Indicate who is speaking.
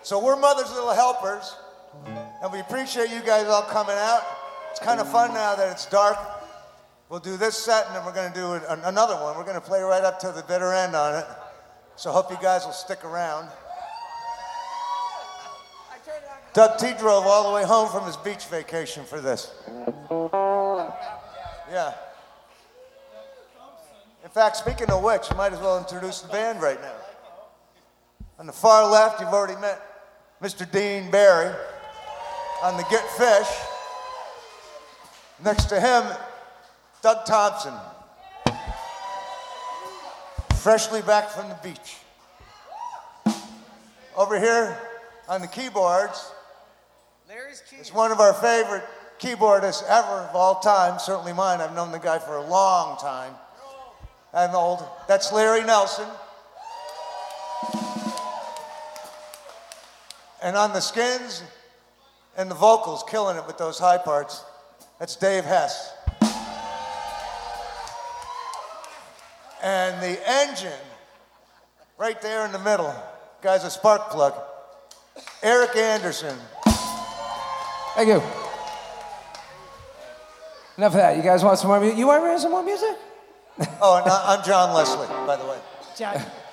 Speaker 1: So we're Mother's Little Helpers, and we appreciate you guys all coming out. It's kind of fun now that it's dark. We'll do this set, and then we're going to do another one. We're going to play right up to the bitter end on it. So hope you guys will stick around. Doug T drove all the way home from his beach vacation for this. Yeah. In fact, speaking of which, you might as well introduce the band right now. On the far left, you've already met Mr. Dean Barry on the Get Fish. Next to him, Doug Thompson, freshly back from the beach. Over here on the keyboards, is one of our favorite keyboardists ever of all time, certainly mine. I've known the guy for a long time. I'm old. That's Larry Nelson. And on the skins and the vocals, killing it with those high parts, that's Dave Hess. And the engine, right there in the middle, guy's a spark plug, Eric Anderson.
Speaker 2: Thank you. Enough of that. You guys want some more music? You want to hear some more music?
Speaker 1: Oh, and I'm John Leslie, by the way.
Speaker 2: John.